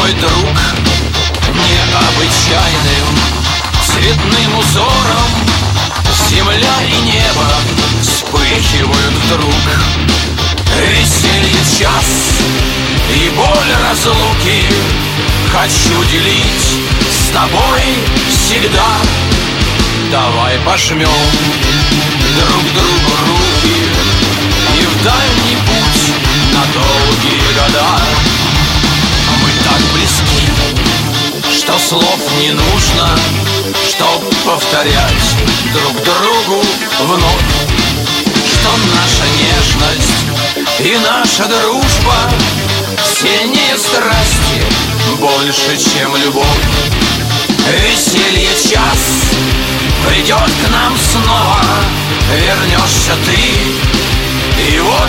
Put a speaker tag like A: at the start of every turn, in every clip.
A: мой друг, необычайным цветным узором земля и небо вспыхивают вдруг. Веселье час и боль разлуки хочу делить с тобой всегда. Давай пожмем друг другу руки и в дальний путь на долгие года. Мы так близки, что слов не нужно, чтоб повторять друг другу вновь, что наша нежность и наша дружба сильнее страсти, больше, чем любовь. Веселье час придет к нам снова, вернешься ты, и вот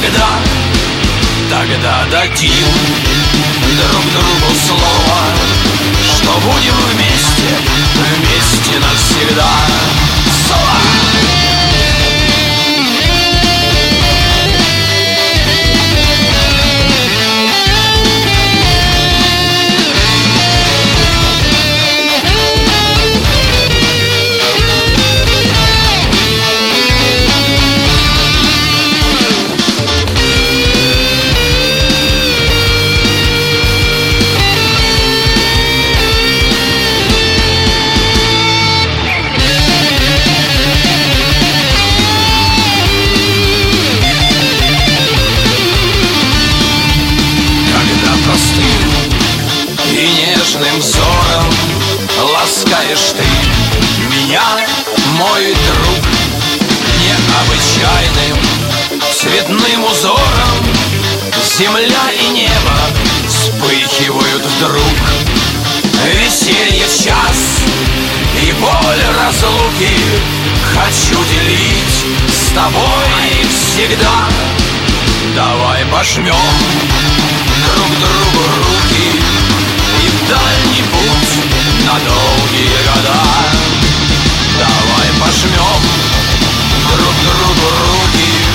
A: тогда дадим друг другу слово, что будем вместе навсегда. Слово! Нежным взором ласкаешь ты меня, мой друг, необычайным цветным узором земля и небо вспыхивают вдруг. Веселье час и боль разлуки хочу делить с тобой всегда. Давай пожмем друг другу руки и в дальний путь на долгие года. Давай пожмем друг другу руки